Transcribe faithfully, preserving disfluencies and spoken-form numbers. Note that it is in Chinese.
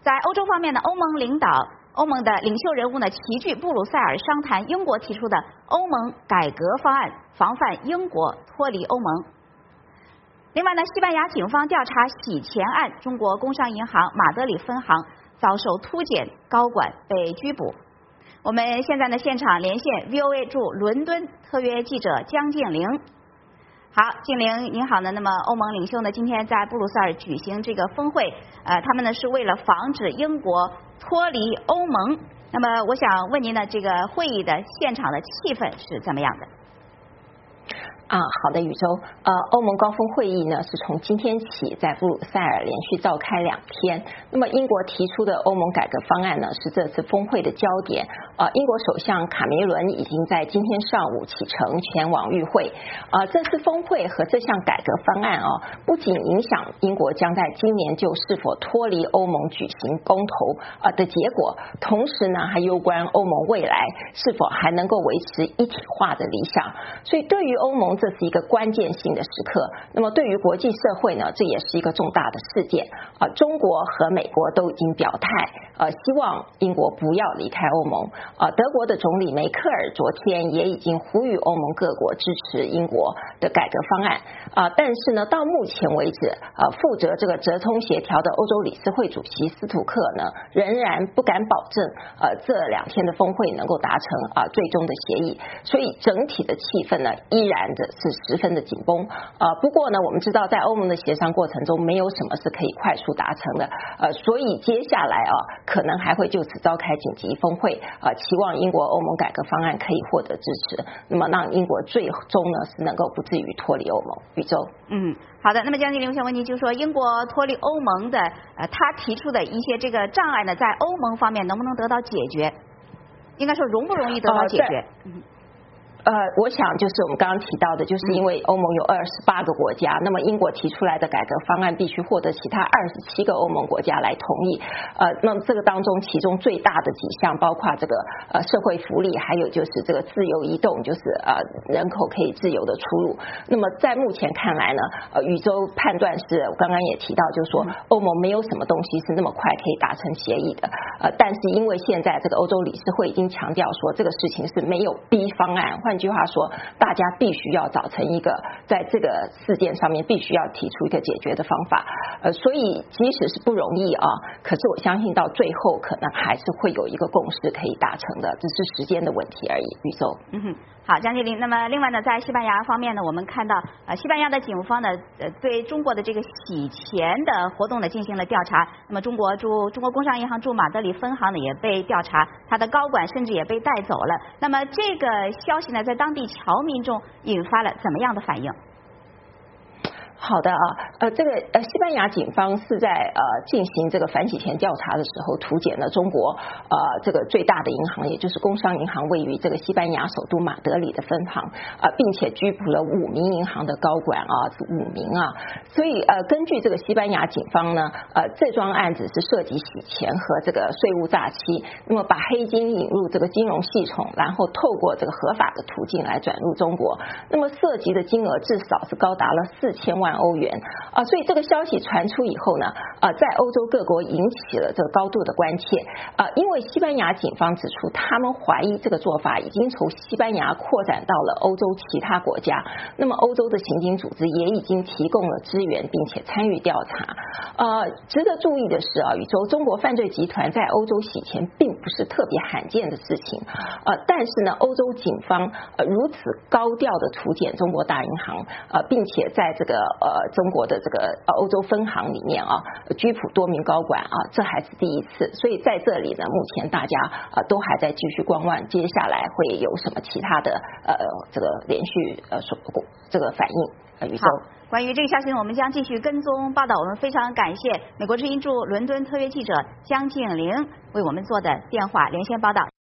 在欧洲方面呢，欧盟领导欧盟的领袖人物呢齐聚布鲁塞尔商谈英国提出的欧盟改革方案，防范英国脱离欧盟。另外呢，西班牙警方调查洗钱案，中国工商银行马德里分行遭受突检，高管被拘捕。我们现在呢现场连线 V O A 驻伦敦特约记者江静玲。好，静玲您好呢。那么欧盟领袖呢今天在布鲁塞尔举行这个峰会，呃，他们呢是为了防止英国脱离欧盟。那么我想问您呢，这个会议的现场的气氛是怎么样的？ 啊，好的，宇宙。呃，欧盟高峰会议呢是从今天起在布鲁塞尔连续召开两天。那么英国提出的欧盟改革方案呢是这次峰会的焦点。呃，英国首相卡梅伦已经在今天上午启程前往与会。呃，这次峰会和这项改革方案啊，不仅影响英国将在今年就是否脱离欧盟举行公投呃的结果，同时呢还攸关欧盟未来是否还能够维持一体化的理想。所以对于欧盟这是一个关键性的时刻，那么对于国际社会呢，这也是一个重大的事件啊。中国和美国都已经表态，呃，希望英国不要离开欧盟。啊，德国的总理梅克尔昨天也已经呼吁欧盟各国支持英国的改革方案啊。但是呢，到目前为止，呃，负责这个折冲协调的欧洲理事会主席斯图克呢，仍然不敢保证，呃，这两天的峰会能够达成啊最终的协议。所以整体的气氛呢，依然的是十分的紧绷。呃，不过呢，我们知道在欧盟的协商过程中，没有什么是可以快速达成的。呃，所以接下来啊，可能还会就此召开紧急峰会，呃，期望英国欧盟改革方案可以获得支持，那么让英国最终呢是能够不至于脱离欧盟。宇宙， 嗯，好的。那么江经理，我想问您，就是说英国脱离欧盟的，呃，他提出的一些这个障碍呢，在欧盟方面能不能得到解决？应该说容不容易得到解决？嗯。 呃，我想就是我们刚刚提到的，就是因为欧盟有二十八个国家，那么英国提出来的改革方案必须获得其他二十七个欧盟国家来同意。呃，那么这个当中，其中最大的几项包括这个呃社会福利，还有就是这个自由移动，就是呃人口可以自由的出入。那么在目前看来呢，呃，宇宙判断是我刚刚也提到，就是说欧盟没有什么东西是那么快可以达成协议的。呃，但是因为现在这个欧洲理事会已经强调说，这个事情是没有 B 方案。换句话说，大家必须要找成一个在这个事件上面必须要提出一个解决的方法。呃，所以即使是不容易啊，可是我相信到最后可能还是会有一个共识可以达成的，只是时间的问题而已。宇宙， 嗯哼，好，江经理。那么另外呢，在西班牙方面呢，我们看到呃，西班牙的警方呢，呃，对中国的这个洗钱的活动呢进行了调查。那么中国驻中国工商银行驻马德里分行呢也被调查，它的高管甚至也被带走了。那么这个消息呢，在当地侨民中引发了怎么样的反应？ 好的啊，呃，这个呃，西班牙警方是在呃进行这个反洗钱调查的时候，突检了中国呃这个最大的银行，也就是工商银行位于这个西班牙首都马德里的分行，呃，并且拘捕了五名银行的高管啊，五名啊。所以呃，根据这个西班牙警方呢，呃，这桩案子是涉及洗钱和这个税务诈欺，那么把黑金引入这个金融系统，然后透过这个合法的途径来转入中国，那么涉及的金额至少是高达了四千万欧元啊，所以这个消息传出以后呢，呃，在欧洲各国引起了这个高度的关切啊，因为西班牙警方指出，他们怀疑这个做法已经从西班牙扩展到了欧洲其他国家，那么欧洲的刑警组织也已经提供了支援，并且参与调查。呃，值得注意的是啊，宇宙中国犯罪集团在欧洲洗钱并不是特别罕见的事情，呃，但是呢，欧洲警方呃如此高调的处检中国大银行，呃，并且在这个呃中国的这个呃欧洲分行里面啊，拘捕多名高管啊，这还是第一次。所以在这里呢，目前大家啊都还在继续观望，接下来会有什么其他的呃这个连续呃说这个反应呃宇宙。 关于这个消息呢，我们将继续跟踪报道。我们非常感谢美国之音驻伦敦特约记者江静玲为我们做的电话连线报道。